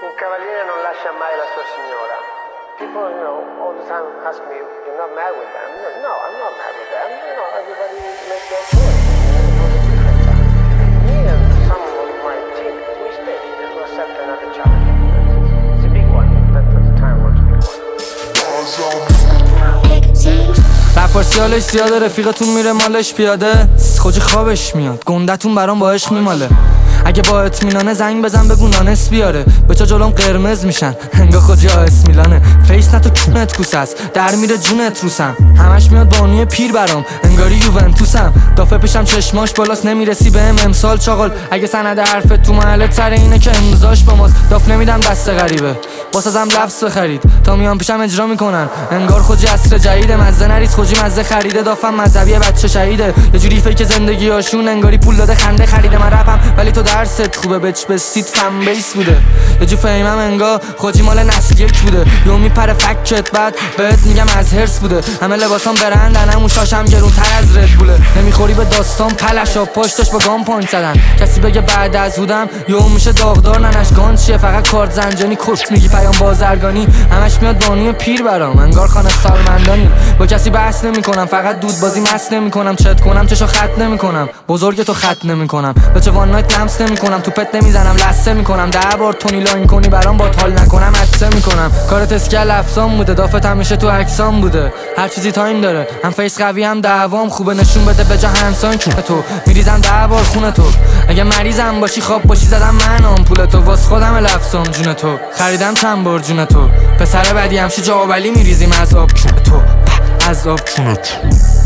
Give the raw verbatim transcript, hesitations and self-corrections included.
Un cavaliere non lascia mai la sua signora. People, you know, all the time ask me, you're not mad with them? No, I'm not mad with them. You know, everybody makes their choice. Me and someone on my team, we stay to accept another challenge. It's a big one. That at the time was a big one. رفارسیالش زیاده، رفیقتون میره مالش پیاده، خوجی خوابش میاد، گندتون برام با عشق میماله. اگه با اطمینانه زنگ بزن بگو نانس بیاره، بچا جلوم قرمز میشن انگا خوجی آس میلانه. فیس نه تو کونت کوس است، در میره جونت روسم، همش میاد بانوی پیر برام انگاری یوونتوسم. دافه پیشم چشماش بالاست نمیرسی بهم امسال چاقل. اگه سند حرفت تو محلت سر اینه که امضاش با ماست، داف نمیدم دست غریبه واسازم لفظ بخرید تا میام پیشم اجرا میکنن انگار خوجی عصر جدیده. مزه نریز خوجی مزه خریده، دافم مذهبی بچه شهیده. یه جوری فیک زندگی هاشون انگاری پول داده خنده خریده. من رپم ولی تو درست خوبه بچ بستید فم بیس بوده. یه جو فهمم انگار خوجی مال نسل یک بوده. یو میپره فکت بعد بهت میگم از هرس بوده. همه لباسام برندن همون شاشم گرون تر از رد بوله. نمیخوری به داستان پلشا پشتش با گام پوینت زدن. کسی بگه بعد از بودم یو میشه داغدار ننش گان چیه فقط کارت زنجانی کشت میگی پیام بازرگانی. همش میاد بانوی پیر برام انگار خانه سالمندانی. با کسی بحث نمیکنم فقط دود بازی مست نمیکنم. چت کنم چشو خط نمیکنم بزرگ تو خط نمیکنم. به چه وان نایت لمس نمیکنم توپت نمیزنم لسه میکنم. ده بار تونی لاین کنی برام با تال نکنم عطسه میکنم. کارت اسکل افسان بوده دافت همیشه تو عکسام بوده. هر چیزی تایم داره هم فیس قوی هم دعوام خوبه. نشون بده به جا همسان چون تو میریزم ده بار خونه تو. اگه مریضم باشی خواب باشی زدم من آمپول تو واس خودم لفظام جون تو. خریدم چند بار جون تو پسر بدی همشی جا ولی میریزیم از آب چون تو از آب چون تو.